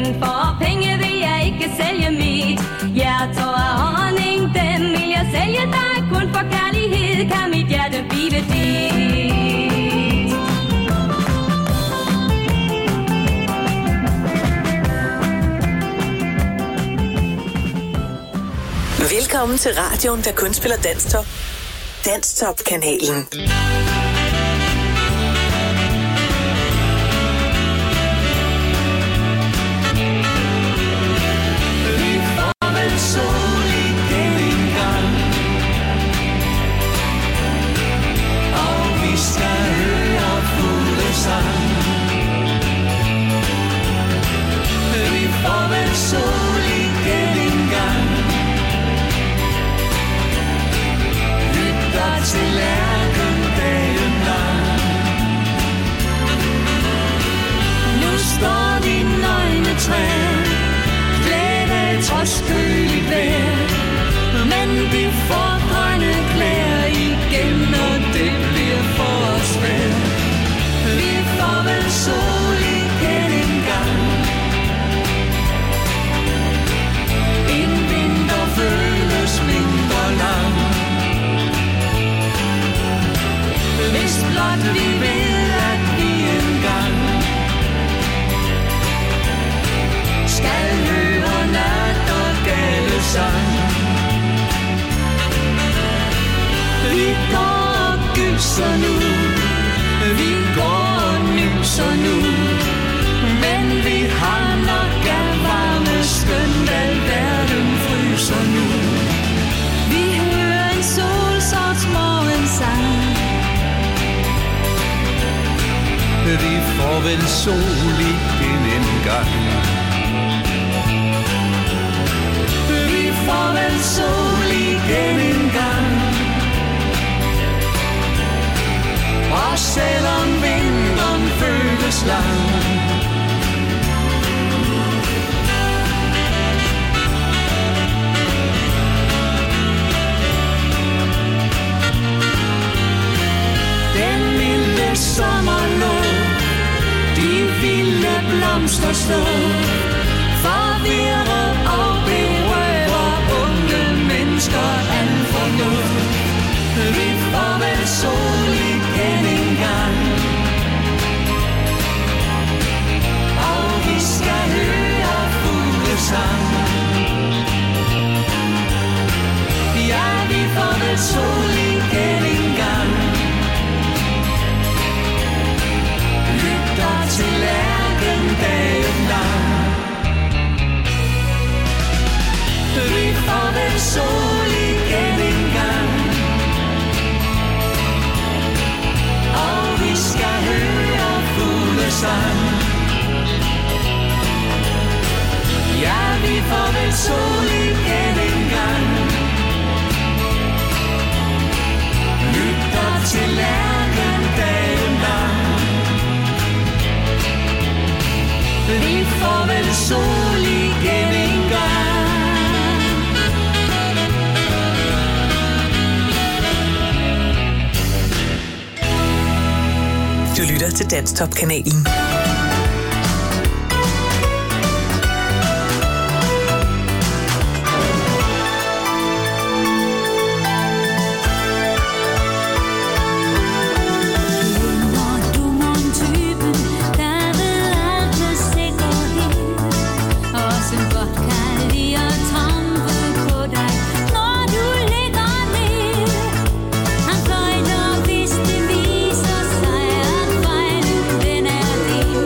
men for penge vil jeg ikke sælge mit hjerte og honning. Dem vil jeg sælge dig, kun for kærlighed kan mit hjerte blive dit. Velkommen til radioen, der kun spiller Danstop. Danstop-kanalen. Trods køligt vejr, men vi får grønne klæder igen, og det bliver for os svært. Vi får vel sol igen en gang. En vinter føles mindre lang. Hvis blot vi ved, at vi engang skal høre nat og gale sang. Vi går og gyser nu, vi går og nyser nu, men vi har nok af varme skønt, al verden fryser nu. Vi hører en solsorts morgensang. Vi får vel sol igen en gang. Vi får vel sol igen en gang. Og selvom vinteren føles lang, den milde sommerluft, de vilde blomster stå, forvirrer og berører unge mennesker al fornuft. Vi får vel sol igen en gang, og vi skal høre fuglesang. Ja, vi får vel sol igen en gang. Lytter til lærken dagen lang. Vi får vel sol igen en gang, og vi skal høre fuglesang. Ja, vi får vel sol igen en gang. Lytter til lærken dagen lang. Vi får vel sol igen en gang. Du lytter til Danstop-kanalen. Han fløjter, hvis det viser sig, at fejlen den er din.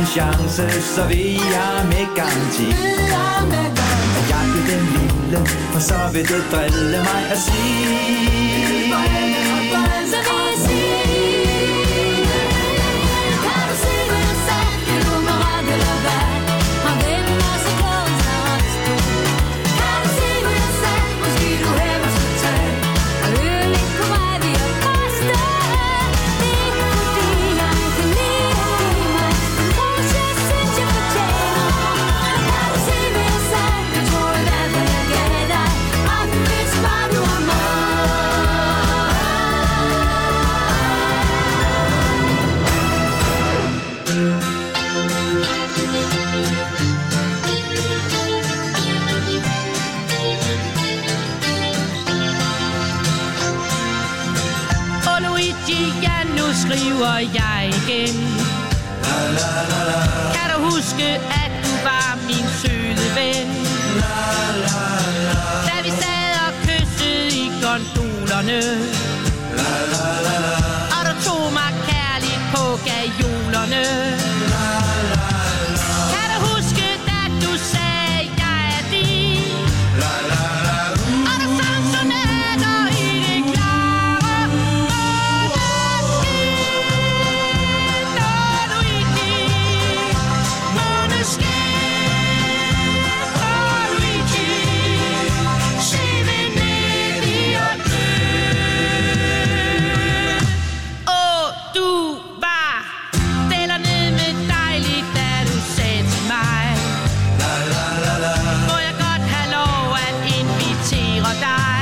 chance, så vil jeg med garanti at jeg er den lille, for så vil det drille mig at sige. Så vil jeg sige, kan du se, hvad jeg sagde? Kan du mig ret eller hvad? Og hvem er så glad, så har det stå? Kan du se, hvad jeg sagde? Måske du heller skal tage og høre lidt på mig, vi er faste. Det er ikke fordi, jeg kan lide at give mig en ros, jeg synes, jeg fortjener. Kan du se, hvad jeg sagde? Jeg tror i hvert fald, jeg gav dig. Og hvis bare du er mig. Og Luigi, ja, nu skriver jeg igen. Kan du huske, at du var min søde ven? Da vi sad og kyssede i gondolerne, og du tog mig kærligt på gajolerne. Kan du huske, da du sagde, jeg er din? Og du sang sonater i det klare måneskin. Og Luigi, måneskin. Og Luigi, se Venedig og dø. Og du var stillerne med dejligt, da du sagde til mig, må jeg godt have lov at invitere dig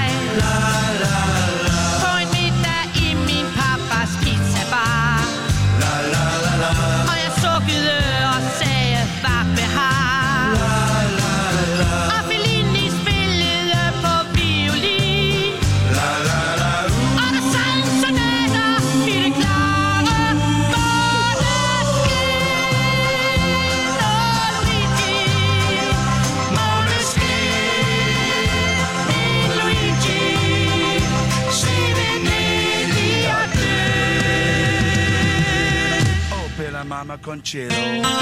på en middag i min pappas pizzabar. Og jeg sukkede og sagde, hvad behag. Og Fellini spillede på violin, og der sang sonater i det klare måneskin. Og Luigi, måneskin. Min Luigi, se Venedig og dø. Oh, bella mamma Conchero.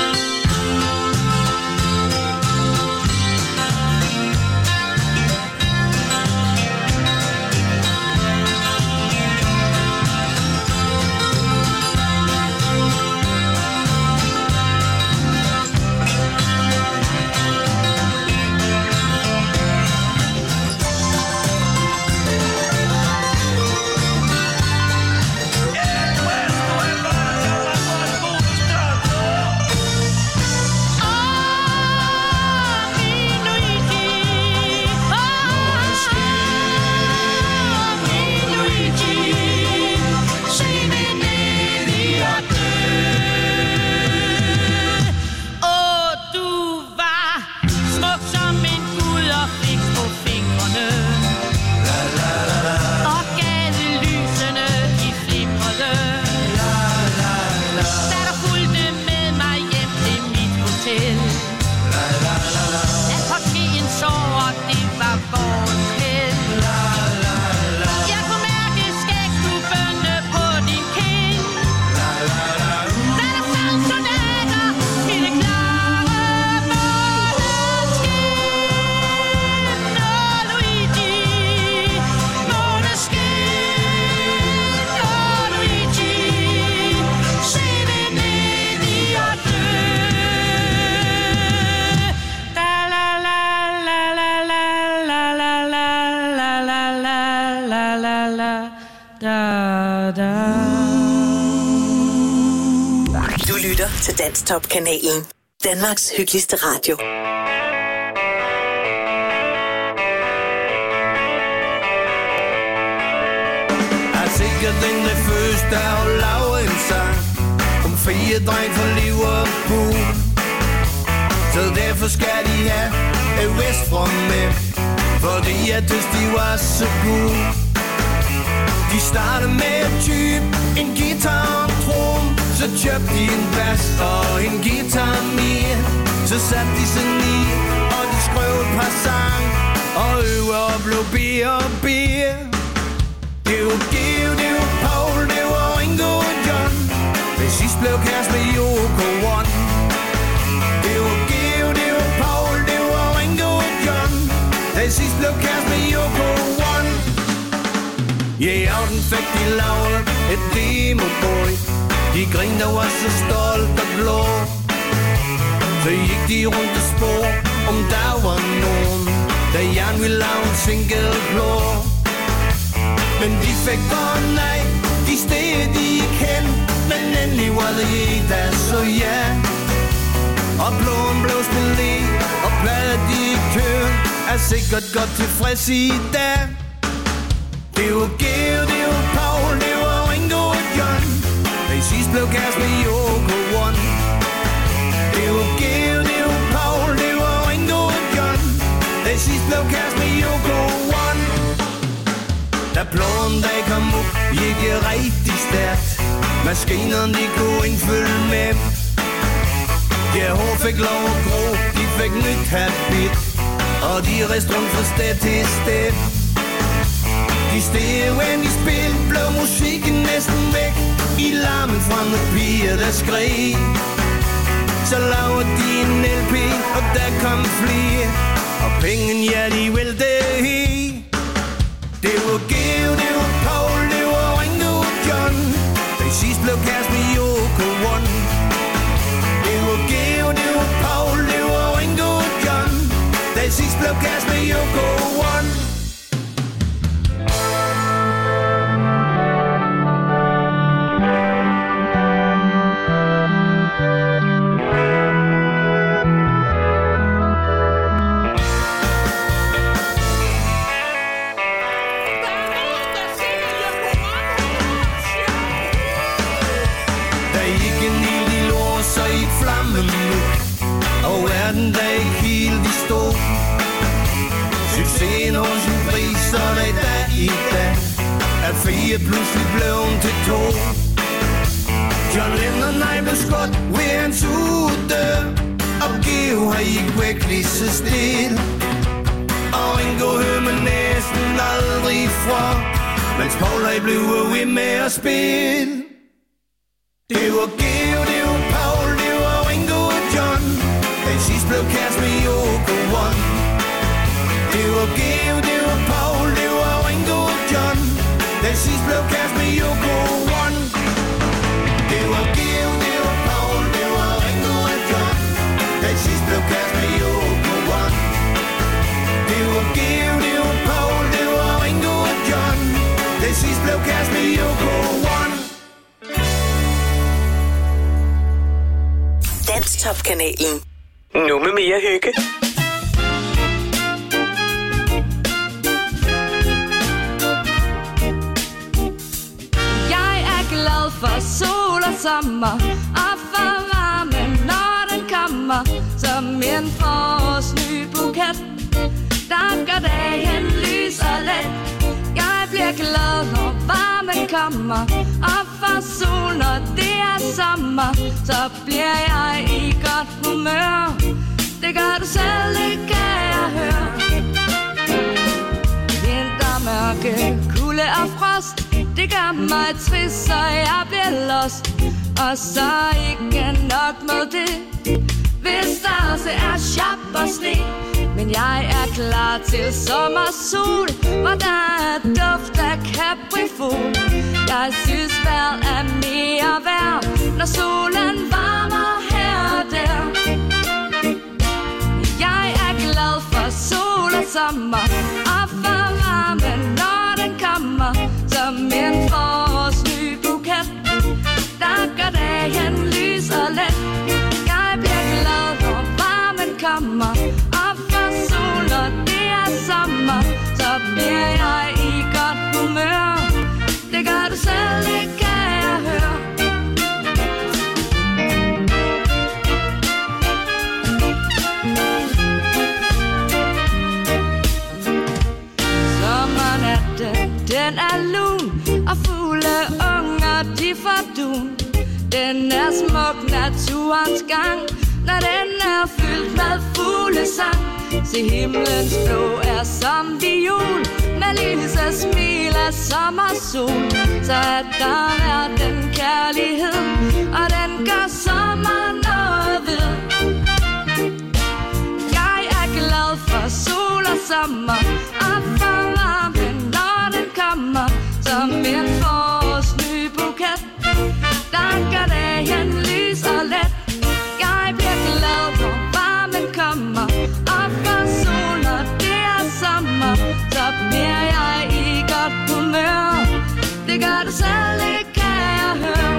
Du lytter til Danstop-kanalen. Danmarks hyggeligste radio. Jeg sikkert den første og lave en sang om frie dreng fra Liverpool. Så derfor skal de have et West From med, fordi jeg synes de var så cool. De startede med at type en guitar og en trum, så købte de en bass og en guitar mere. Så satte de sig ned, og de skrev et par sang, og øver og blev bedre og bedre. Det var Geo, det var Paul, det var Ringo og John. Til sidst blev kæreste med Yoko One. sidst blev kæreste med Yoko One. Ja, i aften fik de lavet et demoboy. De griner og var så stolt og blå. Så gik de rundt og spor, om der var nogen, der gerne ville lave en single blå. Men de fik bare nej, de steder de kendte. Men endelig var det ikke der, så ja. Og blåen blev spillet, og pladedirektøren er sikkert godt tilfreds i dag. Det var Geo, det var Paul, det var Ringo og John. De sidst blev kæreste med Yoko One. Det var Geo, det var Paul, det var Ringo og John. De sidst blev kæreste med Yoko One. Da blåen dag kom op, gik det rigtig stærkt. Maskinerne de kunne ikke følge med. Ja, hår fik lov at gro, de fik nyt habit. Og de rejste rundt fra sted til sted. De steder, when de spil, blev musikken næsten væk. I larmen fra nogle piger, der skreg. Så lavede de en LP, og der kom flere. Og penge, ja, de væltede helt. Det var Geo, det var Paul, det var Ringo og John. De sidst blev kæreste med Yoko One. Det var Geo, det var Paul, det var Ringo og John. De sidst blev kæreste med Yoko One. Og verden der ikke helt i stå. Succesen hos en pris, så det dag i dag at 4 pludselig blev til 2. John Lennon nej blev skudt ved hans udør. Og Geo har ikke væk lige så stille. Og Ringo hører man næsten aldrig fra, mens Paul har blevet ved med at spille. Det var Geo, det var Paul, det var Ringo og John. De sidst blev kæreste med Yoko One. Det var Geo, det var Paul, det var Ringo og John. De sidst blev kæreste med Yoko One. Det var Geo, det var Paul, det var Ringo og John. De sidst blev kæreste med Yoko One. Det var Geo, det var Paul, det var Ringo og John. De sidst blev kæreste med Yoko One. Danstop-kanalen. Nu med mere hygge. Jeg er glad for sol og sommer, og for varmen, når den kommer, som en forårsny buket, der gør dagen lys og let. Jeg bliver glad, når varmen kommer, og for sol, når det er sommer, så bliver jeg i godt humør. Det gør du selv, det kan jeg høre. Vintermørke, kulde og frost, det gør mig trist, så jeg bliver lost. Og så ikke nok med det, hvis der også er sjap og sne. Men jeg er klar til sommersol, hvor der er duft af Capri-Fugl. Jeg synes vejret er mere værd, når solen varmer her og der. Jeg er glad for sol og sommer, og for varmen, når den kommer, som en forårsny buket, der gør dagen lys og let. Jeg bliver glad, når varmen kommer, og for sol, når det er sommer, så bliver jeg i godt humør. Det gør du selv, det kan jeg høre. Sommernatten, den er lun, og fugle unger, de får dun. Den er smuk, naturens gang, når den er fyldt med fuglesang. Se himlens blå er som viol, med lys og smil af sommersol. Så er der verden kærlighed, og den gør sommer noget ved. Jeg er glad for sol og sommer. Og for varmen, når den kommer, som en forårsnybuket. Der gør dagen lys og let. Jeg bliver glad, når varmen kommer. Og for sol, når det er sommer, så bliver jeg i godt humør. Det gør du selv ikke, kan jeg høre.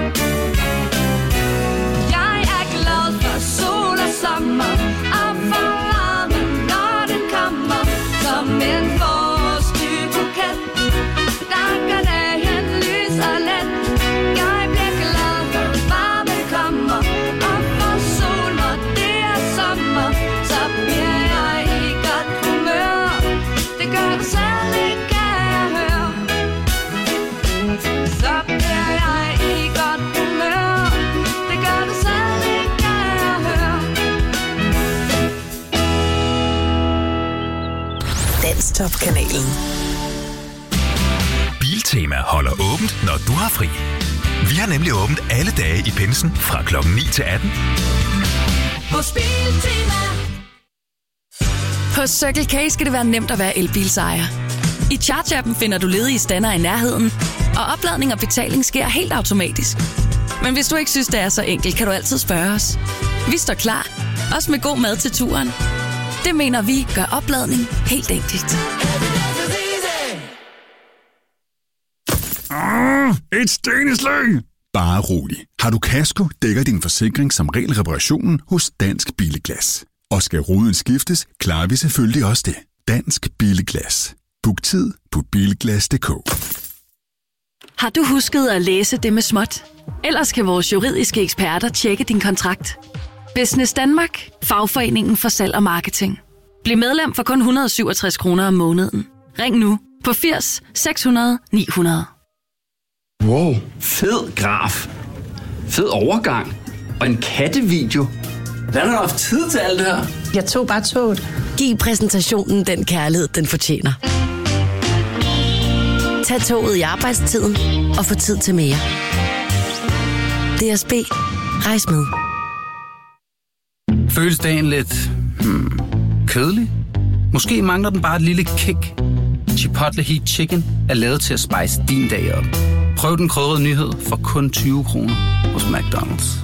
Jeg er glad for sol og sommer. Og for varmen, når den kommer, som en forårsnybuket. Der gør dagen lys og let. Jeg bliver glad, når varmen kommer. Og for sol, når det er sommer, så bliver jeg i godt humør. Det gør du selv ikke, kan jeg høre. Så bliver jeg i godt humør. Det gør du selv ikke, kan jeg høre. Danstop-kanalen. Biltema holder åbent, når du har fri. Vi har nemlig åbent alle dage i pinsen fra klokken 9 til 18. Hos Biltema. Hos Circle K skal det være nemt at være elbilsejer. I Charge-appen finder du ledige stander i nærheden, og opladning og betaling sker helt automatisk. Men hvis du ikke synes, det er så enkelt, kan du altid spørge os. Vi står klar, også med god mad til turen. Det mener vi gør opladning helt enkelt. Et steneslag! Bare rolig. Har du kasko, dækker din forsikring som regel reparationen hos Dansk Billeglas. Og skal ruden skiftes, klarer vi selvfølgelig også det. Dansk Billeglas. Book tid på bilglas.dk. Har du husket at læse det med småt? Ellers kan vores juridiske eksperter tjekke din kontrakt. Business Danmark. Fagforeningen for salg og marketing. Bliv medlem for kun 167 kroner om måneden. Ring nu på 80 600 900. Wow, fed graf. Fed overgang. Og en kattevideo. Hvordan har du haft tid til alt det her? Jeg tog bare toget. Giv præsentationen den kærlighed, den fortjener. Tag toget i arbejdstiden og få tid til mere. DSB. Rejs med. Føles dagen lidt kedelig? Måske mangler den bare et lille kick. Chipotle Heat Chicken er lavet til at spice din dag op. Prøv den krydrede nyhed for kun 20 kroner hos McDonald's.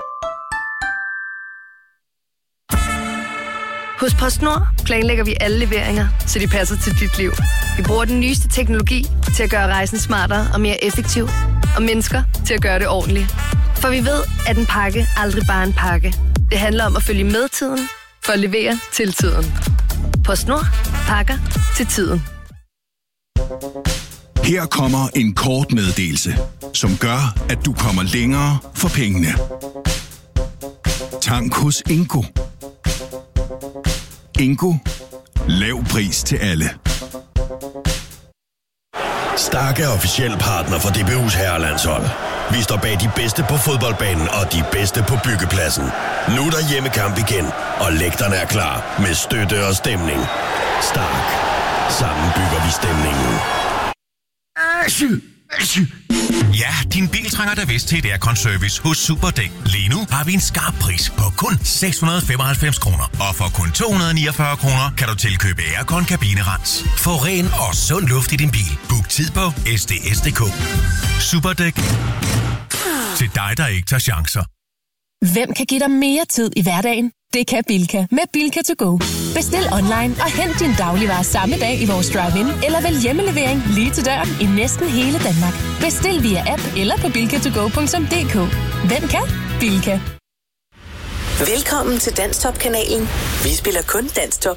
Hos PostNord planlægger vi alle leveringer, så de passer til dit liv. Vi bruger den nyeste teknologi til at gøre rejsen smartere og mere effektiv, og mennesker til at gøre det ordentligt. For vi ved, at en pakke aldrig bare er en pakke. Det handler om at følge med tiden, for at levere til tiden. PostNord. Pakker til tiden. Her kommer en kort meddelelse, som gør, at du kommer længere for pengene. Tank hos Ingo. Ingo. Lav pris til alle. Stark er officiel partner for DBU's herrelandshold. Vi står bag de bedste på fodboldbanen og de bedste på byggepladsen. Nu er der hjemmekamp igen, og lægterne er klar med støtte og stemning. Stark. Sammen bygger vi stemningen. Ja, din bil trænger da vist til et aircon-service hos Superdæk. Lige nu har vi en skarp pris på kun 695 kroner. Og for kun 249 kroner kan du tilkøbe aircon-kabinerens. Få ren og sund luft i din bil. Book tid på sds.dk. Superdæk. Til dig, der ikke tager chancer. Hvem kan give dig mere tid i hverdagen? Det kan Bilka med Bilka to go. Bestil online og hent din dagligvarer samme dag i vores drive-in, eller vælg hjemmelevering lige til døren i næsten hele Danmark. Bestil via app eller på bilkatogo.dk. Hvem kan? Bilka. Velkommen til Danstop-kanalen. Vi spiller kun Danstop.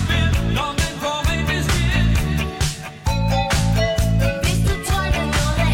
Hvis du tror, det er noget,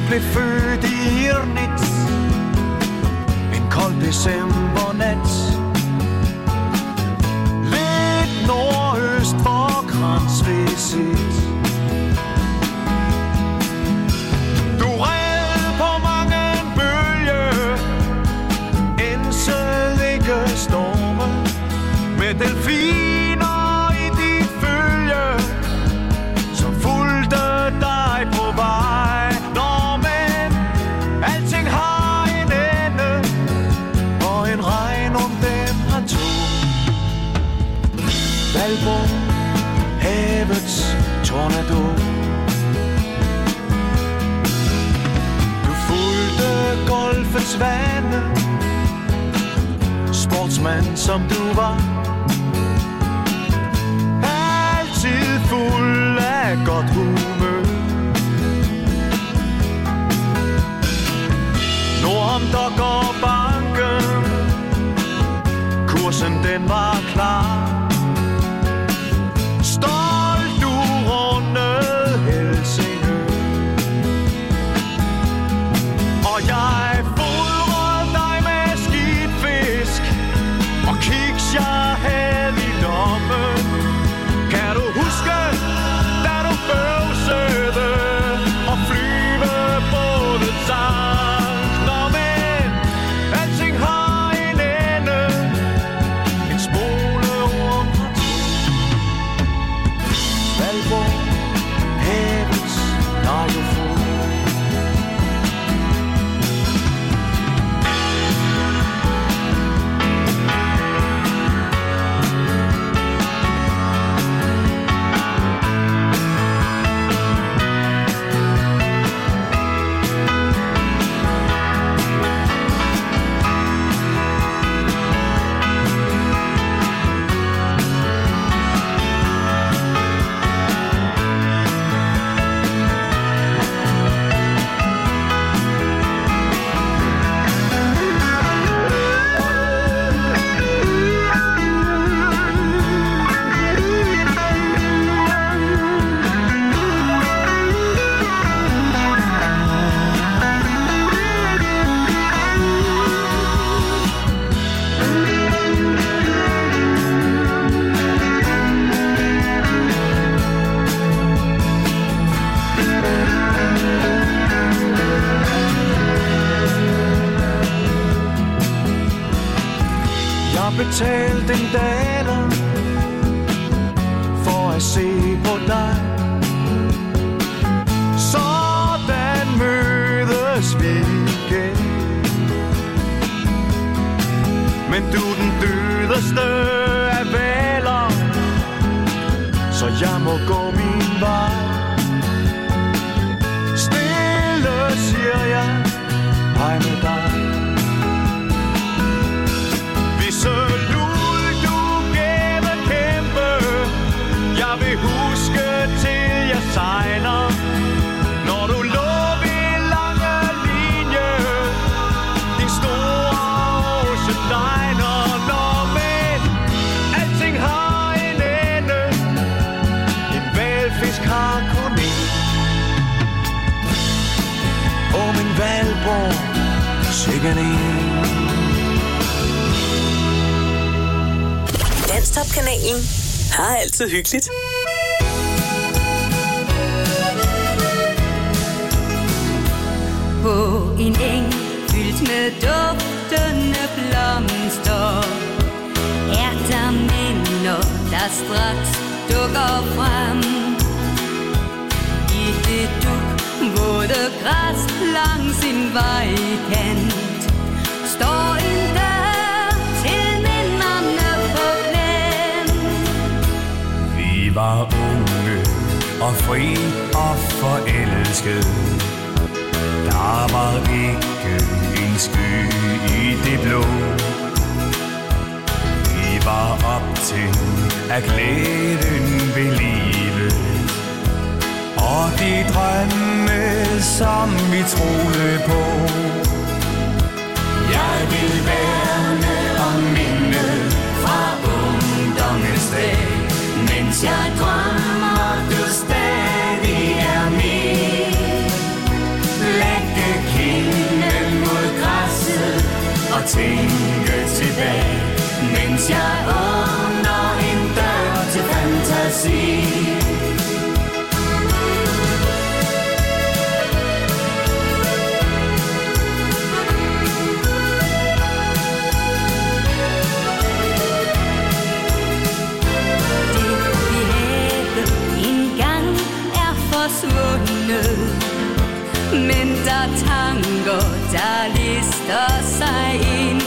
blev født i Irnitz en kold decembernat. Lidt nordøst for Kranzweisit. Du red på mange bølger, ensede ikke storme, med delfiner i dit følge, som fulgte dig på vej. Nå, men alting har en ende, og en regn om dem har to. Valborg, havets tornado. Du fulgte golfens vande, sportsmand som du var, altid fuld af godt humør. Nordom Dokker banken, kursen den var klar. Stolt du rundede Helsingør, og jeg fodrede dig med skidfisk og kiks jeg havde i lommen. Kan du huske, da du bøvsede og flyvebådet sang? Nå, men alting har en ende, en smule rum har to. Valborg, havets radiofon. Betalte en datter for at se på dig. Sådan mødes vi igen. Men du den dødeste af valer, så jeg må gå min vej. Stille siger jeg hej med dig. Så lud du gæve kæmpe, jeg vil huske til jeg sejler. Når du lå ved lange linje, din store ocean liner. Når men alting har en ende, en hvalfisk har kun en. Åh, min Valborg, sikkert en. Danstop-kanalen har altid hyggeligt. På en eng fyldt med duftende blomster er der minder, der straks dukker frem. I det duk våde græs langs sin vejkant står en dør til minderne på klem. Vi var unge og fri og forelskede. Der var ikke en sky i det blå. Vi var optændt af glæden ved livet og de drømme, som vi troede på. Jeg vil værne om mindet fra ungdommens dag, mens jeg drømmer, du stadig er min. Læg tilbage, mens jeg åbner en dør til fantasi. Men der er tanker, der lister sig ind.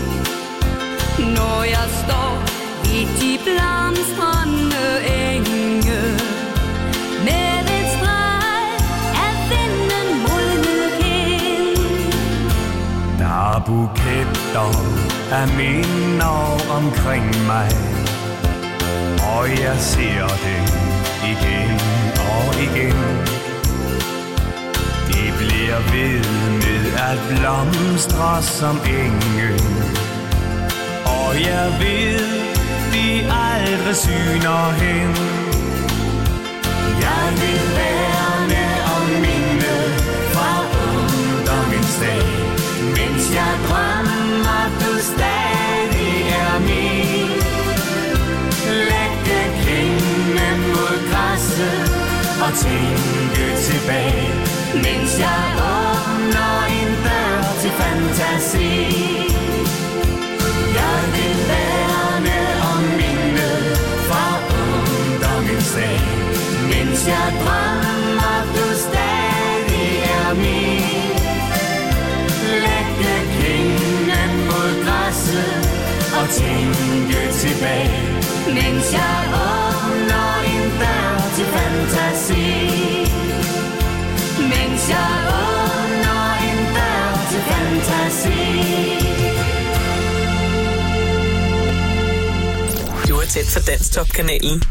Når jeg står i de blomstrende enge, med et streg af vinden modnet kind. Der er buketter af minder omkring mig, og jeg ser det igen og igen. De bliver ved med at blomstre som enge, og jeg ved, de aldrig syner hen. Jeg vil værne om mindet fra ungdommens dag, mens jeg drømmer, du stadig er min. Lægge klingen mod græsset og tænke tilbage, mens jeg åbner en dør til fantasi. Jeg vil værne om mindet fra ungdommens dag, mens jeg drømmer, du stadig er min. Lægge klingen mod græsset og tænke tilbage, mens jeg åbner en dør til fantasi. Mens jeg åbner en dør til fantasi. Du er tæt for Danstop-kanalen.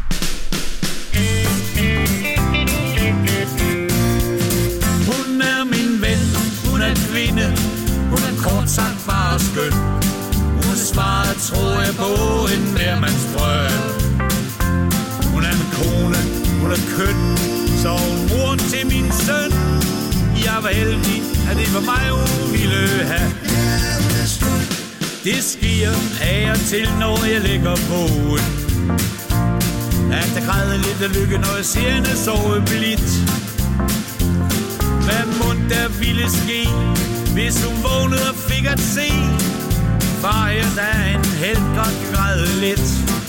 Hun er min ven, hun er kvinde, hun er kort sagt bare skøn. Hun svarer, tror jeg på en hvermandsdrøm. Hun er min kone, hun er køn, så hun mor til min søn. Jeg var heldig, at det var mig, hun ville have. Det sker af og til, når jeg ligger vågen, at der græder lidt af lykke, når jeg ser hende sove blidt. Hvad mon der ville ske, hvis hun vågnede og fik at se far, jeg da en helt godt græde lidt.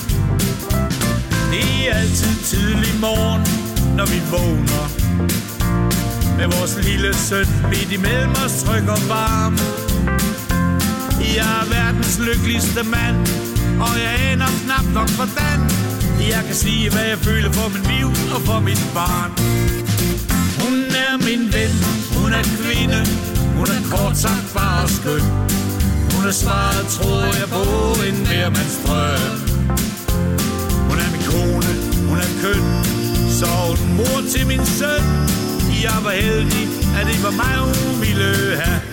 Det er altid tidlig morgen, når vi vågner, med vores lille søn midt imellem os tryg og varm. Jeg er verdens lykkeligste mand, og jeg aner knap nok hvordan jeg kan sige, hvad jeg føler for min liv og for mit barn. Hun er min ven, hun er kvinde, hun er kort sagt bare skøn. Hun er svaret, tror jeg på en hvermandsdrøm. Hun er min kone, hun er køn, så hun mor til min søn. Jeg var heldig, at det var mig, hun ville have.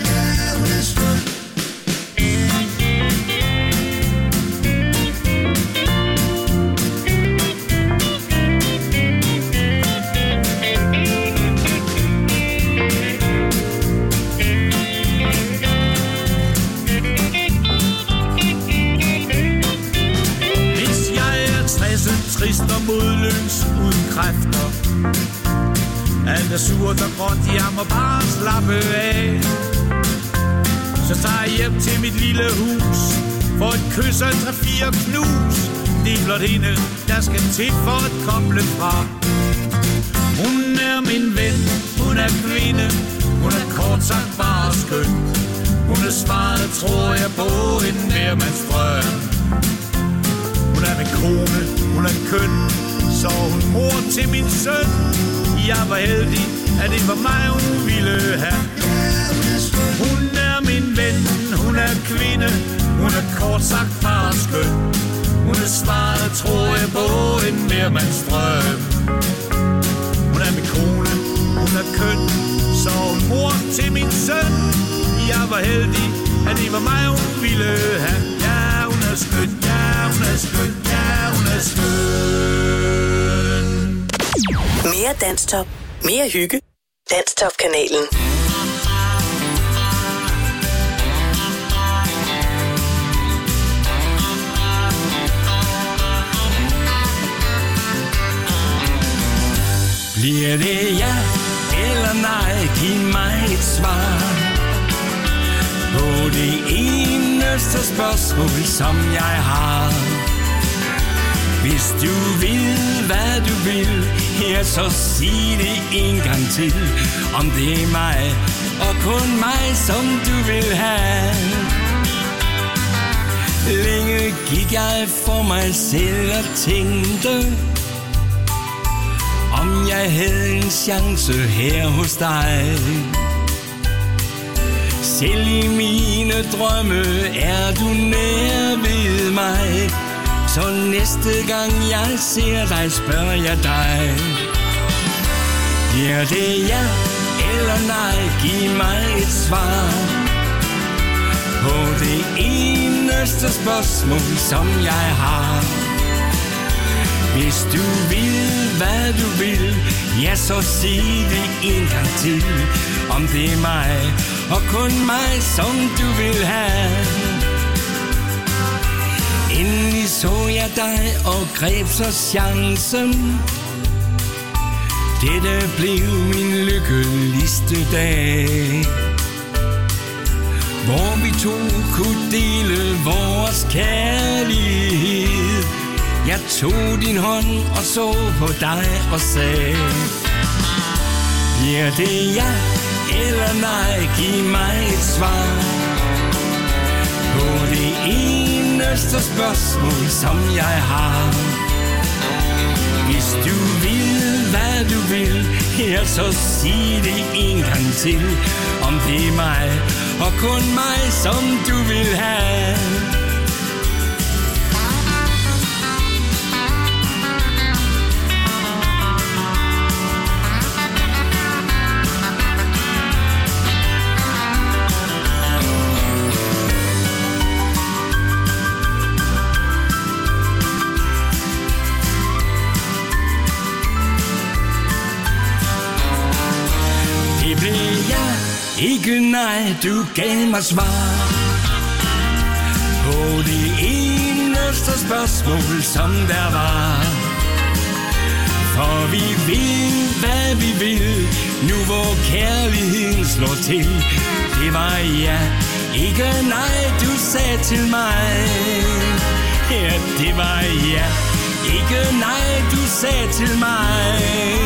Hvis jeg er stresset, trist og modløs, uden kræfter, alt er surt og gråt, jeg må bare slappe af. Så tager jeg hjem til mit lille hus, for et kys og 3-4 knus. Det er blot hende, der skal til for at koble fra. Hun er min ven, hun er kvinde, hun er kort sagt bare skøn. Hun er svaret, tror jeg på en hvermandsdrøm. Hun er min kone, hun er køn, så hun mor til min søn. Jeg var heldig, at det var mig, hun ville have. Hun er min ven, hun er kvinde, hun er kort sagt bare skøn. Hun er svaret, tror jeg på en hvermandsdrøm. Hun er min kone, hun er køn, så hun mor til min søn. Jeg var heldig, at det var mig, hun ville have. Ja, hun er skøn, ja, hun er skøn, ja, hun er skøn. Mere Danstop. Mere hygge. Danstop-kanalen. svar på det eneste spørgsmål, som jeg har. Hvis du vil, hvad du vil, her så sig det en gang til. Om det er mig, og kun mig, som du vil have. Længe gik jeg for mig selv og tænkte, om jeg havde en chance her hos dig. Selv i mine drømme er du nær ved mig. Så næste gang jeg ser dig, spørger jeg dig. Bliver det ja eller nej? Giv mig et svar på det eneste spørgsmål, som jeg har. Hvis du vil, hvad du vil, ja, så sig det en gang til. Om det er mig, og kun mig, som du vil have. Endelig så jeg dig og greb så chancen. Dette blev min lykkeligste dag, hvor vi to kunne dele vores kærlighed. Jeg tog din hånd og så på dig og sagde, bliver det ja eller nej? Giv mig et svar på det eneste spørgsmål, som jeg har. Hvis du vil, hvad du vil, her så sig det en gang til. Om det er mig, og kun mig, som du vil have. Ikke nej, du gav mig svar på det eneste spørgsmål, som der var. For vi vil, hvad vi vil, nu hvor kærligheden slår til. Det var ja, ikke nej, du sagde til mig. Ja, det var ja, ikke nej, du sagde til mig.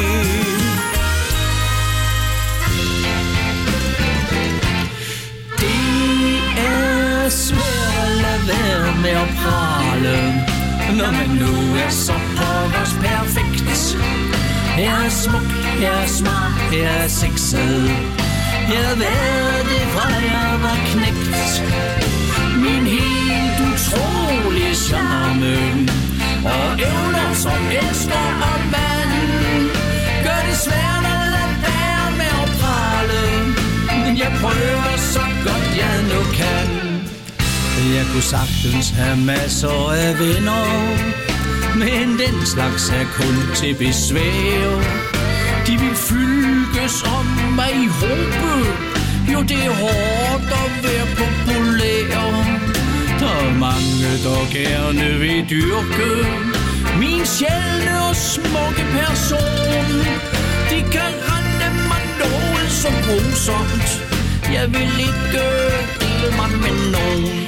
Svært at lade være med at prale, når man nu er så pokkers perfekt. Jeg er smuk, jeg er smart, jeg er sexet. Jeg har været det fra jeg var knægt. Min helt utrolige charme og evner som elsker og mand gør det svært at lade være med at prale, men jeg prøver så godt jeg nu kan. Jeg kunne sagtens have masser af venner, men den slags er kun til besvær. De vil fyldes om mig i håbe. Jo, det er hårdt at være populær. Der er mange, der gerne vil dyrke min sjældne og smukke person. De kan rende mig noget så grusomt. Jeg vil ikke dele mig med nogen.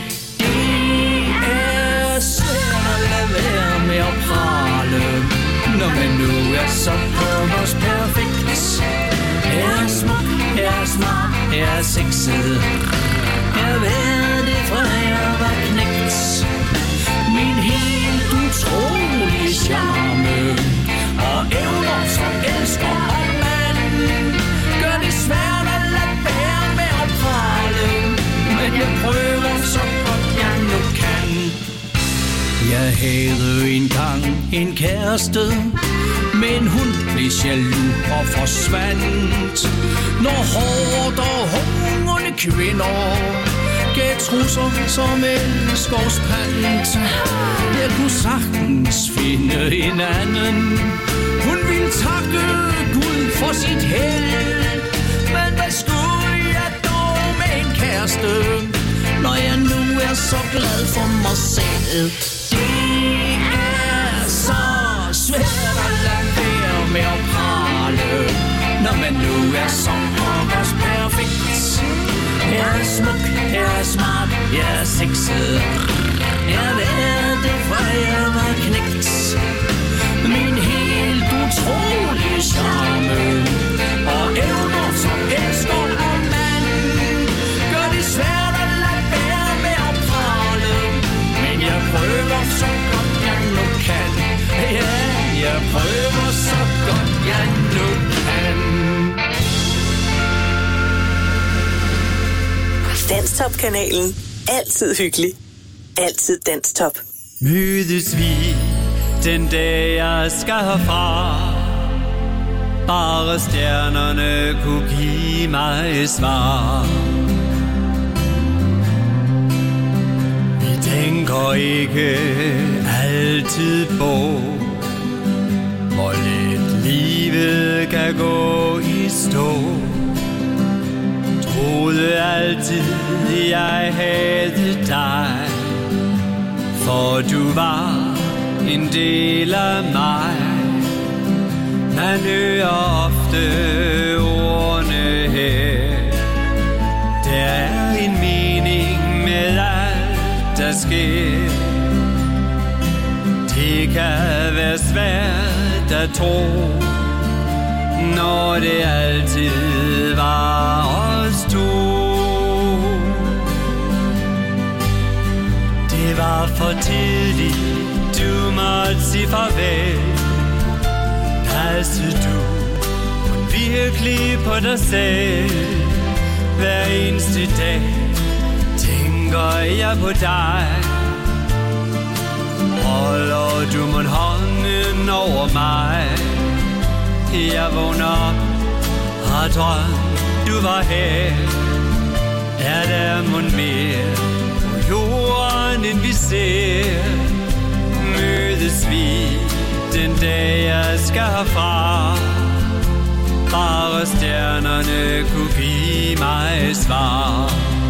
Være med at prale, når man nu er så pokkers perfekt. Jeg er smuk, jeg er smart, jeg er sexet. Jeg har været det fra jeg var knægt. Min helt utrolige charme og evner som elsker og mand gør det svært at lade være med at prale, men jeg prøver så godt jeg nu kan. Jeg havde engang en kæreste, men hun blev jaloux og forsvandt. Når hårdt og hungrende kvinder gav trusser som elskovspant. Jeg kunne sagtens finde en anden. Hun ville takke Gud for sit held. Men hvad skulle jeg dog med en kæreste, når jeg nu er så glad for mig selv? Det er så svært at lade være med at prale, når man nu er så pokkers perfekt. sexet. Ja, hvad er det fra jeg var knægt? Min helt utrolige charme og evner som elsker og mand gør det svært at lade være med at prale. Men jeg prøver så godt jeg nu kan. Ja, jeg prøver så godt jeg nu kan. Danstop-kanalen. Altid hyggelig. Altid Danstop. Mødes vi den dag jeg skal herfra. Bare stjernerne kunne give mig svar. Vi tænker ikke altid på, hvor lidt livet kan gå i stå. Troede altid jeg havde dig, for du var en del af mig. Man hører ofte ordene her. Der er en mening med alt der sker. Det kan være svært at tro, når det altid var os to. Det var for tidligt, du måtte sige farvel. Passede du virkelig på dig selv? Hver eneste dag tænker jeg på dig. Holder du mon hånden over mig? Jeg vågner op, har drømt, du var her. Er der mon mere på jorden, end vi ser? Mødes vi den dag jeg skal herfra. Bare stjernerne kunne give mig svar.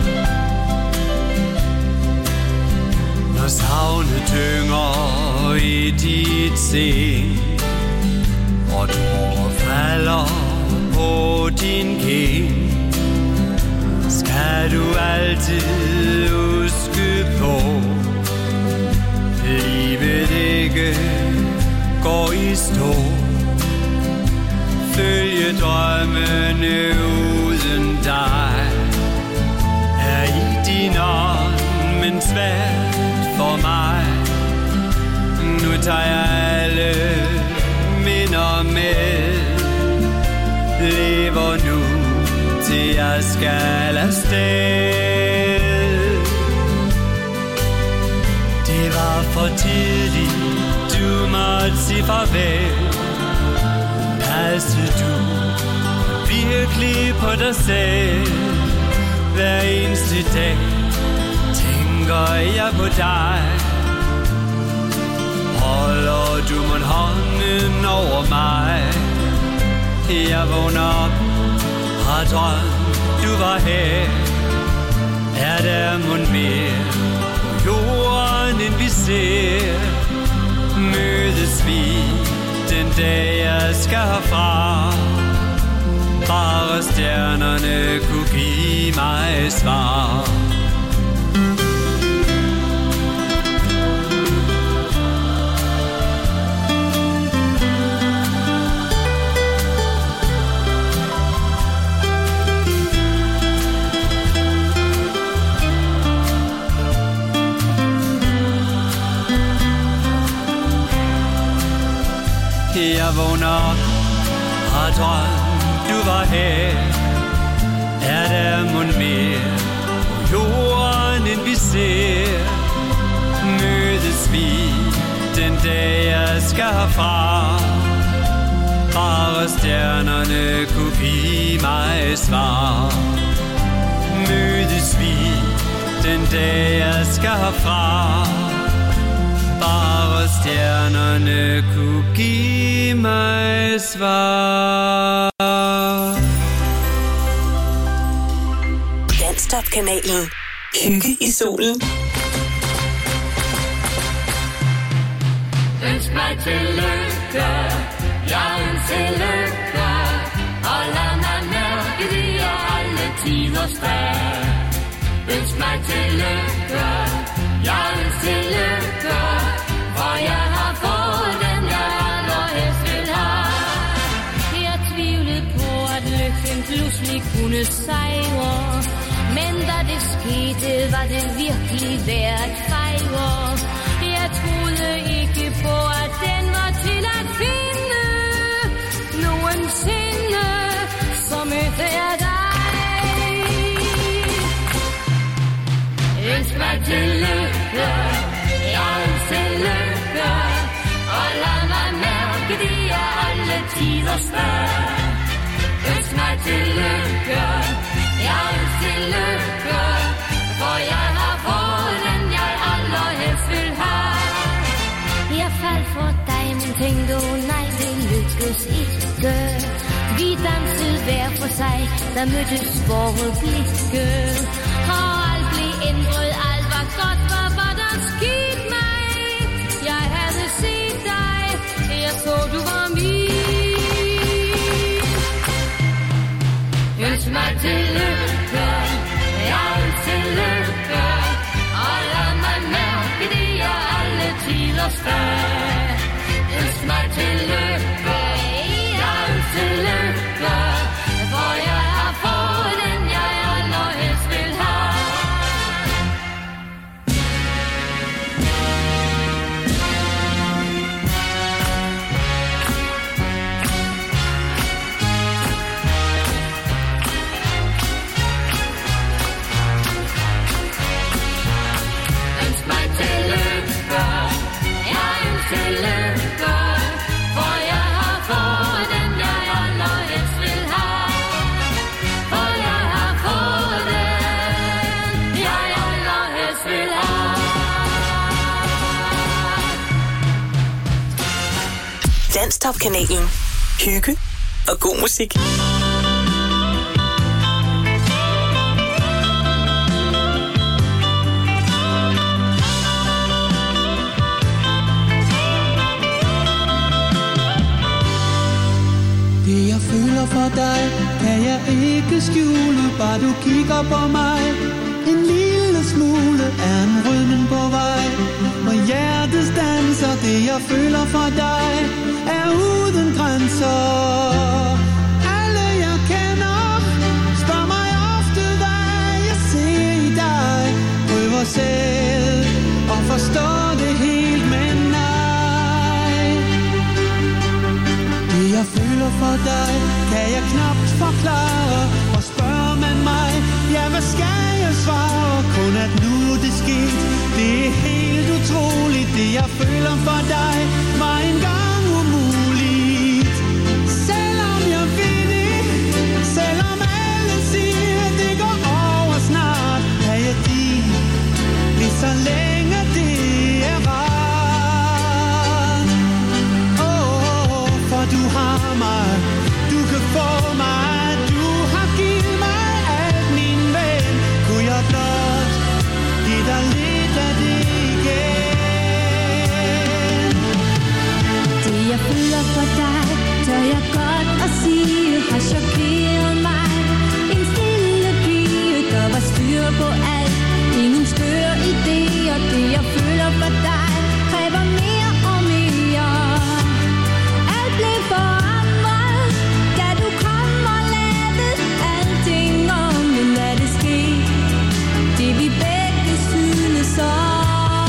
Når savnet tynger i dit sind, og tårer falder på din kind, skal du altid huske på, livet ikke går i stå. Følge drømmene uden dig er i din ånd, men svært for mig. Nu tager jeg alle minder med, lever nu til jeg skal afsted. Det var for tidligt, du måtte sige farvel. Passede du virkelig på dig selv? Hver eneste dag tænker jeg på dig. Holder du mon hånden over mig? Jeg vågner op, har drømt, du var her. Er der mon mere på jorden, end vi ser? Mødes vi den dag jeg skal herfra. Bare stjernerne kunne give mig svar. Jeg vågner op, har drømt, du var her. Er der mon mere på jorden, end vi ser? Mødes vi den dag jeg skal herfra. Bare stjernerne kunne give mig svar. Mødes vi den dag jeg skal herfra. Bare stjernerne kunne give mig svar. Danstop-kanalen. Hygge i solen. Ønsk mig tillykke, jeg ønsker lykke, og lad mig mærke det er alle tiders dag. Ønsk mig tillykke, lykke, jeg ønsker lykke, for jeg har fået den, jeg allerhelst vil have. Jeg tvivlede på, at lykken pludselig kunne sejre, men da det skete, var det virkelig værd at fejre. Jeg troede ikke på, at den var til at finde. Nogensinde, så mødte jeg dig. Ønsk mig til lykke, jeg ønsker lykke, og lad mig mærke, det er alle tider større. Ønsk mig til lykke, jeg ønsker lykke, for jeg har fået den, jeg allerhelst vil have. Jeg faldt for dig, men tænkte, nej, det lykkes ikke. Vi dansede hver for sig, der mødtes vore blikke. Og alt blev ændret, alt var godt, hvad var der sket mig? Jeg havde set dig, jeg så du var min. Ønsk mig til lykke, jeg ønsker lykke, og lad mig mærke, det er alle tider større. Ønsk mig til lykke, jeg ønsker lykke, for jeg har fået den, jeg allerhelst vil have. Ønsk mig til lykke, jeg ønsker lykke, for jeg har fået den, jeg allerhelst vil have. For jeg har fået den, jeg allerhelst vil have. Danstop-kanalen. Hygge og god musik. Det jeg føler for dig, kan jeg ikke skjule, bare du kigger på mig. En lille smule er en rødmen på vej, og hjertet standser. Det jeg føler for dig, er uden grænser. Alle jeg kender, spørger mig ofte, hvad jeg ser i dig. Prøver selv og forstår det helt, men nej. Det jeg føler for dig, kan jeg knapt forklare. Og spørger man mig, ja, hvad skal jeg svare? Kun at nu det sket, det er helt utroligt. Det jeg føler for dig, var engang umuligt. Selvom jeg ved det, selvom alle siger, det går over snart, er jeg din, lige så længe det er rart. For du har mig, du kan få mig, du har givet mig alt, min ven. Kunne jeg blot give dig lidt af det igen? Det jeg føler for dig, tør jeg godt at sige, har chokeret mig. En stille pige, der var styr på alt, ingen skøre idéer. Det jeg føler for dig, kræver mere og mere. Alt blev forandret, da du kom og lavede alting om. Men lad det ske, det vi begge synes om.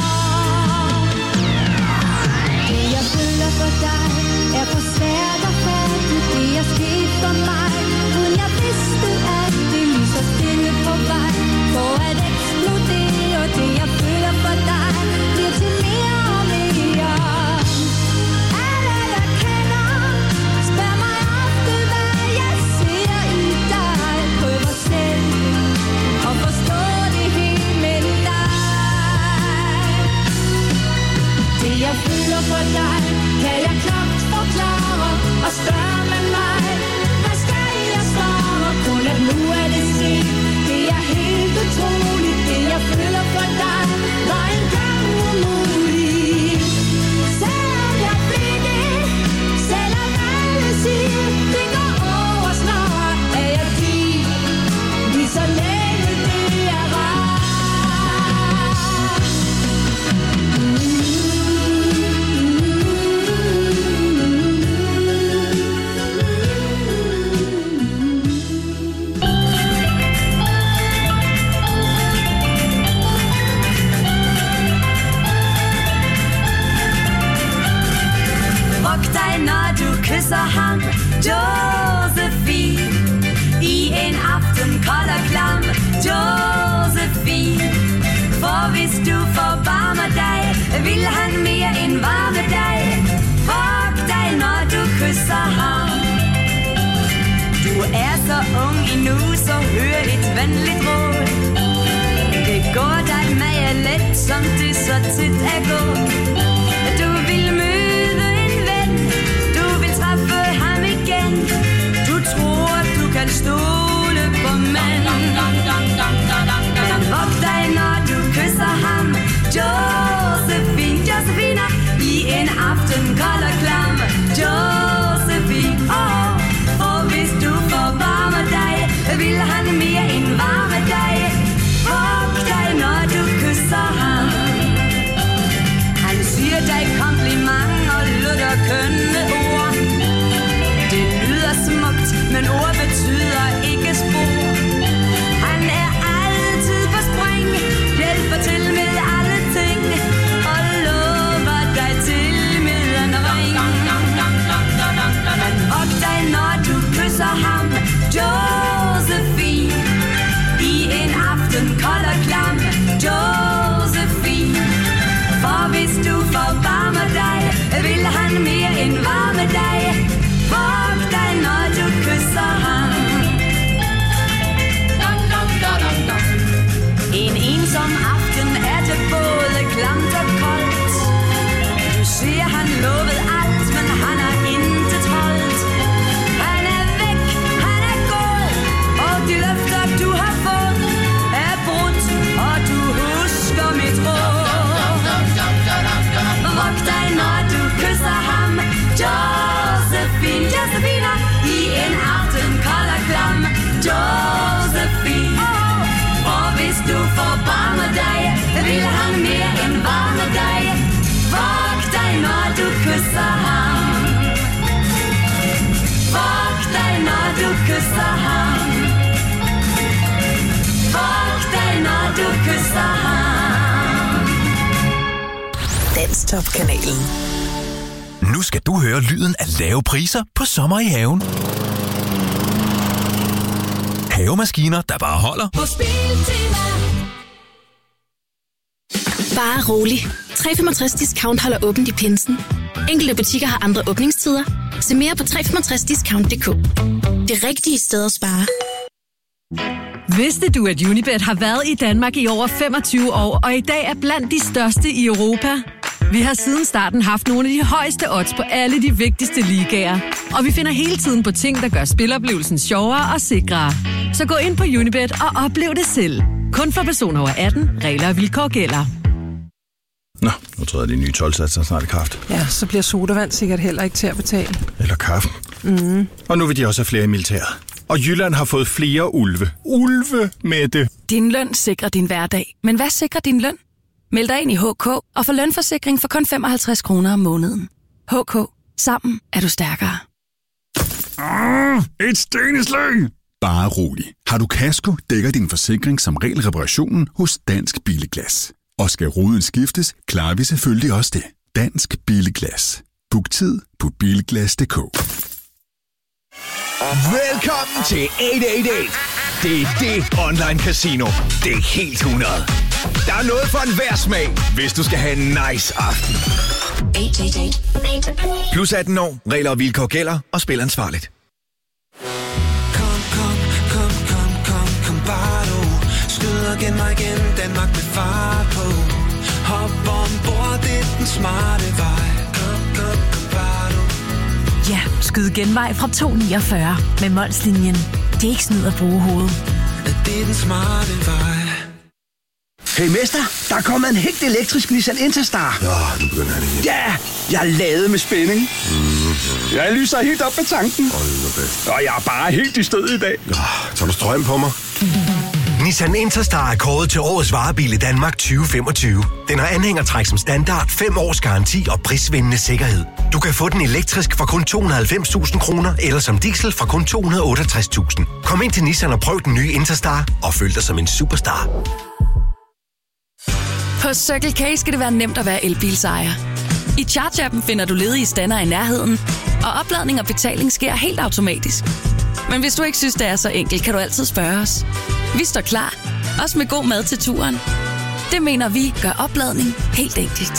Det jeg føler for dig, er for svært at fatte. Det er sket for mig, uden jeg vidste, at det lige så stille på vej for at eksplodere. Det jeg føler for dig, bliver til mere og mere. Alle jeg kender, spørger mig ofte, hvad jeg ser i dig. Prøver selv at forstå det helt, men dig. Det jeg føler for dig, kan jeg knapt forklare. Og spørger man mig, hvad skal jeg svare? Kun at nu er det set, det er helt utroligt. Det jeg føler for dig, var engang umuligt. Selvom jeg ved det, selvom alle siger, det går over snart, er jeg din, lige så længe det er rart. kysser ham, Josephine. I en aften kold og klam, Josephine. For hvis du forbarmer dig, vil han mere end varme dig. Vogt dig, når du kysser ham. Du er så ung endnu, så hør et venligt råd. Det går dig med let, som det så tit er gået. Du vil møde en ven, du vil træffe ham igen. Du tror, du kan stole på mænd. Men vogt dig, når du kysser ham, Josephine, Josephine. I en aften kold og klam, Josephine. For hvis du forvarmer dig, vil han mere end varme dig. Vogt dig, når du kysser ham. Han siger dig kompliment og lutter kønne ord. Det lyder smukt, men ord betyder ikke spor. Han er altid på spring, hjælper til med alle ting og lover dig til med en ring. Men vogt dig, når du kysser ham, Josephine. I en aften kold og klam, Josephine. For hvis du forbarmer dig, vil han mere end varme dig. Vogt dig, når du kysser ham. En ensom aften er det både klamt og koldt. Du siger, han lovede alt, men han har intet holdt. Han er væk, han er gået, og de løfter, du har fået, er brudt, og du husker mit råd. Vogt dig, når du kysser ham, Josephine, Josephine. I en aften kold og klam, Josephine. Og hvis du forbarmer dig, vil han mere end varme dig. Vogt dig, når du kysser ham. Vogt dig, når du kysser ham. Vogt dig, når du kysser ham. Danstop-kanalen. Nu skal du høre lyden af lave priser på sommer i haven. Havemaskiner, der bare holder. Bare rolig. 365 Discount holder åbent i pinsen. Enkelte butikker har andre åbningstider. Se mere på 365discount.dk. Det rigtige sted at spare. Vidste du, at Unibet har været i Danmark i over 25 år, og i dag er blandt de største i Europa? Vi har siden starten haft nogle af de højeste odds på alle de vigtigste ligaer. Og vi finder hele tiden på ting, der gør spiloplevelsen sjovere og sikrere. Så gå ind på Unibet og oplev det selv. Kun for personer over 18. Regler og vilkår gælder. Nå, nu træder de nye 12-satser snart i kraft. Ja, så bliver sodavand sikkert heller ikke til at betale. Eller kaffe. Og nu vil de også have flere i militæret. Og Jylland har fået flere ulve. Ulve med det. Din løn sikrer din hverdag. Men hvad sikrer din løn? Meld dig ind i HK og få lønforsikring for kun 55 kroner om måneden. HK. Sammen er du stærkere. Et sten i slyng! Bare rolig. Har du kasko, dækker din forsikring som regel reparationen hos Dansk Billiglas. Og skal ruden skiftes, klarer vi selvfølgelig også det. Dansk Billiglas. Book tid på bilglas.dk. Velkommen til 888. Det er det online casino. Det er helt 100. Der er noget for enhver smag, hvis du skal have en nice aften. 888. Plus 18 år, regler og vilkår gælder, og spil ansvarligt. Kom bare du. Skyd og gen mig igen, Danmark med fart på. Hop ombord, det er den smarte vej. Kom bare du. Ja, skyd genvej fra 249 med Molslinjen. Det er ikke snyd at bruge hovedet. Det er den smarte vej. Hey mester, der er kommet en helt elektrisk Nissan Interstar. Ja, nu begynder han igen. Ja, jeg er ladet med spænding. Jeg lyser helt op med tanken. Og jeg er bare helt i stød i dag. Tager du strøm på mig? Nissan Interstar er kåret til årets varebil i Danmark 2025. Den har anhængertræk som standard, 5 års garanti og prisvindende sikkerhed. Du kan få den elektrisk for kun 290.000 kroner, eller som diesel for kun 268.000. Kom ind til Nissan og prøv den nye Interstar, og føl dig som en superstar. På Circle K skal det være nemt at være elbilsejer. I Charge-appen finder du ledige stander i nærheden, og opladning og betaling sker helt automatisk. Men hvis du ikke synes, det er så enkelt, kan du altid spørge os. Vi står klar, også med god mad til turen. Det mener vi gør opladning helt enkelt.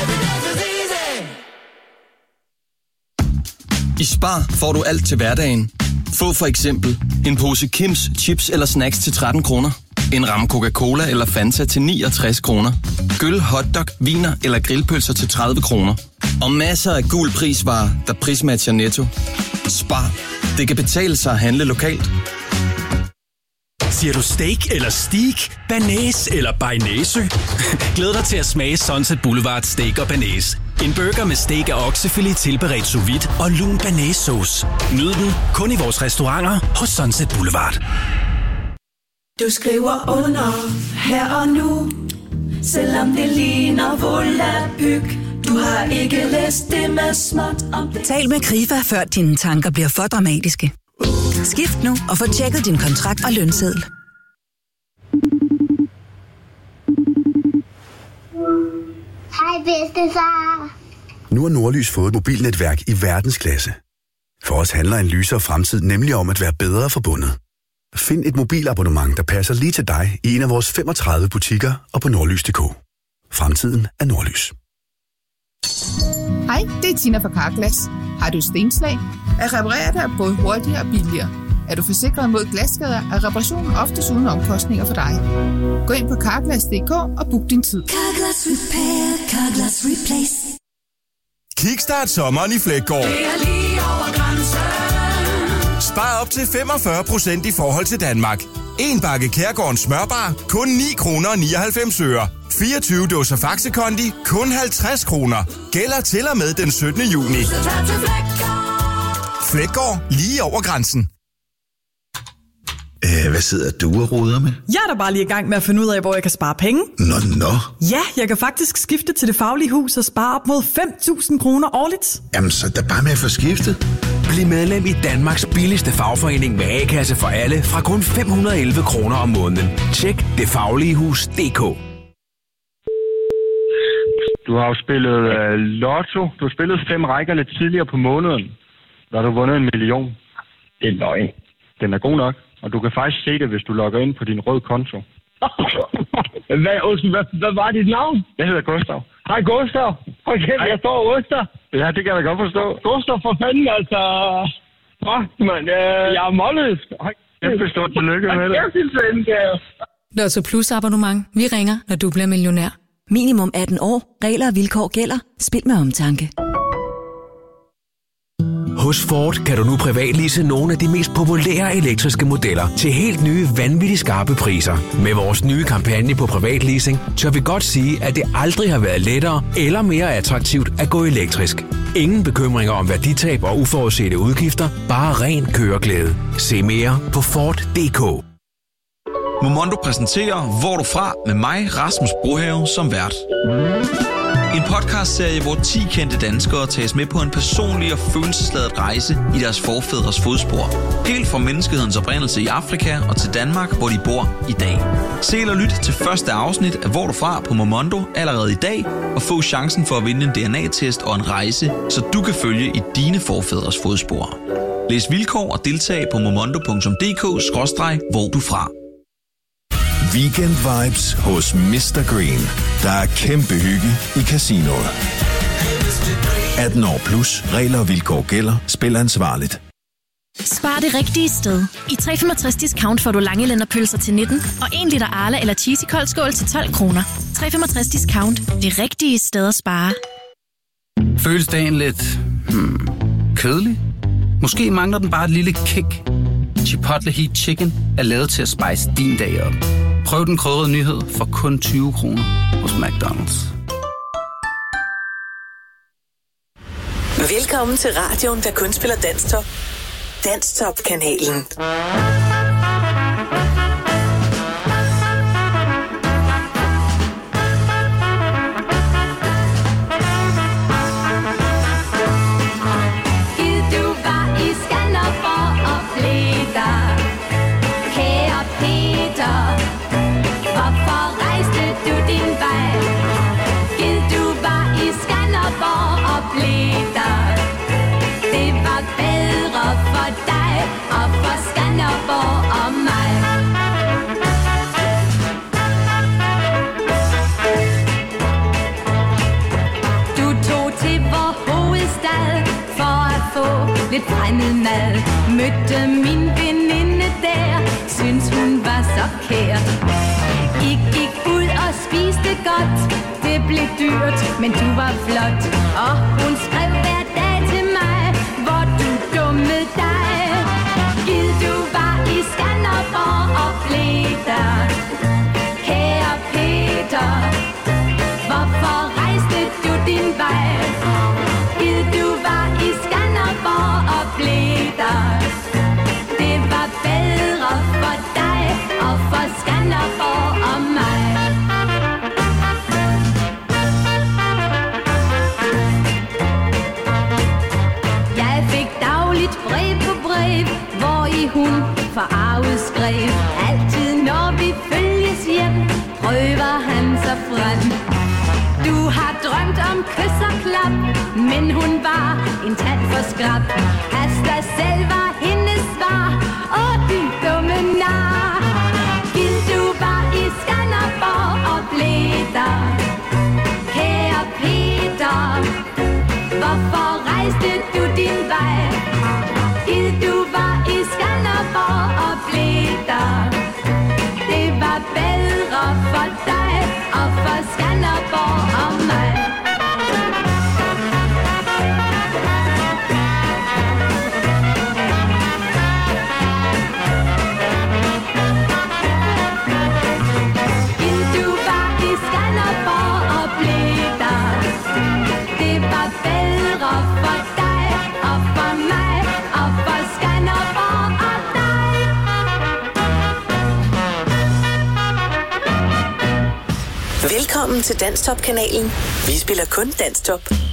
I Spar får du alt til hverdagen. Få for eksempel en pose Kims chips eller snacks til 13 kroner. En ramme Coca-Cola eller Fanta til 69 kroner. Gyll, hotdog, viner eller grillpølser til 30 kroner. Og masser af gul prisvarer, der prismatcher Netto. Spar. Det kan betale sig at handle lokalt. Siger du steak eller steak, banæs eller bearnaisesø? Glæd dig til at smage Sunset Boulevard Steak og Banæs. En burger med steak af oksefilet tilberedt sous vide og lun banæssauce. Nyd den kun i vores restauranter hos Sunset Boulevard. Du skriver under her og nu, selvom det ligner volapyk. Du har ikke læst det med småt om det. Tal med Krifa, før dine tanker bliver for dramatiske. Skift nu og få tjekket din kontrakt og lønseddel. Hej bedstefar. Nu har Nordlys fået et mobilnetværk i verdensklasse. For os handler en lysere fremtid nemlig om at være bedre forbundet. Find et mobilabonnement, der passer lige til dig i en af vores 35 butikker og på nordlys.dk. Fremtiden er Nordlys. Hej, det er Tina fra Carglass. Har du stenslag? At reparere det er både hurtigere og billigere. Er du forsikret mod glasskader, er reparationen oftest uden omkostninger for dig. Gå ind på Carglass.dk og book din tid. Carglass Repair, Carglass Replace. Kickstart sommeren i Fleggaard. Det er lige over grænsen. Spar op til 45% i forhold til Danmark. En bakke Kærgården smørbar, kun 9 kroner og 99 øre. 24 dåser Faxe Kondi, kun 50 kroner. Gælder til og med den 17. juni. Fleggaard, lige over grænsen. Hvad sidder du og roder med? Jeg er da bare lige i gang med at finde ud af, hvor jeg kan spare penge. Nå. Ja, jeg kan faktisk skifte til Det Faglige Hus og spare op mod 5.000 kroner årligt. Jamen, så er bare med at få skiftet. Bliv medlem i Danmarks billigste fagforening med A-kasse for alle fra kun 511 kroner om måneden. Tjek detfagligehus.dk. Du har jo spillet lotto. Du har spillet 5 rækker lidt tidligere på måneden. Der har du vundet 1 million. Det er løgn. Den er god nok. Og du kan faktisk se det, hvis du logger ind på din rød konto. Hvad var dit navn? Jeg hedder Gustav. Hej Gustav. Okay, jeg står Oster. Ja, det kan jeg da godt forstå. Gustav, for fanden, altså. Jeg er målløs. Kæmpe stort tillykke med det. Lotto Plus abonnement. Vi ringer, når du bliver millionær. Minimum 18 år. Regler og vilkår gælder. Spil med omtanke. Hos Ford kan du nu privatlease nogle af de mest populære elektriske modeller til helt nye, vanvittigt skarpe priser. Med vores nye kampagne på privatleasing, tør vi godt sige, at det aldrig har været lettere eller mere attraktivt at gå elektrisk. Ingen bekymringer om værditab og uforudsete udgifter, bare ren køreglæde. Se mere på Ford.dk. Momondo præsenterer Hvor du fra med mig, Rasmus Brohave, som vært. En podcastserie, hvor 10 kendte danskere tages med på en personlig og følelsesladet rejse i deres forfædres fodspor. Helt fra menneskehedens oprindelse i Afrika og til Danmark, hvor de bor i dag. Se eller lyt til første afsnit af Hvor du fra på Momondo allerede i dag, og få chancen for at vinde en DNA-test og en rejse, så du kan følge i dine forfædres fodspor. Læs vilkår og deltag på momondo.dk/hvor du fra. Weekend vibes hos Mr. Green. Der er kæmpe hygge i casinoet. 18 år plus. Regler og vilkår gælder. Spil ansvarligt. Spar det rigtige sted. I 365 discount får du Langelænderpølser til 19 og 1 liter Arla eller Cheesy koldskål til 12 kroner. 365 discount. Det rigtige sted at spare. Føles dagen lidt kedelig? Måske mangler den bare et lille kick. Chipotle Heat Chicken er lavet til at spice din dag op. Prøv den krydrede nyhed for kun 20 kroner hos McDonald's. Velkommen til radioen, der kun spiller Danstop. Danstop-kanalen. Hvorfor rejste du din vej? Gid du var i Skanderborg? stad for at få lidt fremmed mad. Mødte min veninde der, synes hun var så kær. I gik ud og spiste godt, det blev dyrt, men du var flot. Og hun skrev hver dag til mig, hvor du dummede dig. Gid du var i Skanderborg og blev der. Kære Peter, hvorfor rejste du din vej? Gid du var i Skanderborg og blev der. Det var bedre for dig og for Skanderborg og mig. Jeg fik dagligt brev på brev, hvor i hun forarvet skrev. Altid når vi følges hjem, prøver han sig frem. Du har drømt om kys og klap, men hun var en tand for skrab. Pas dig selv var hendes svar, åh du dumme nar. Gid du var i Skanderborg og blev der. Kære Peter, hvorfor rejste du din vej? Gid du var i Skanderborg og blev der. Det var bedre for dig og for Skanderborg og mig. Gid du var i Skanderborg og blev der. Det var bedre for dig og for mig og for Skanderborg og dig. Velkommen til Danstop-kanalen. Vi spiller kun Danstop.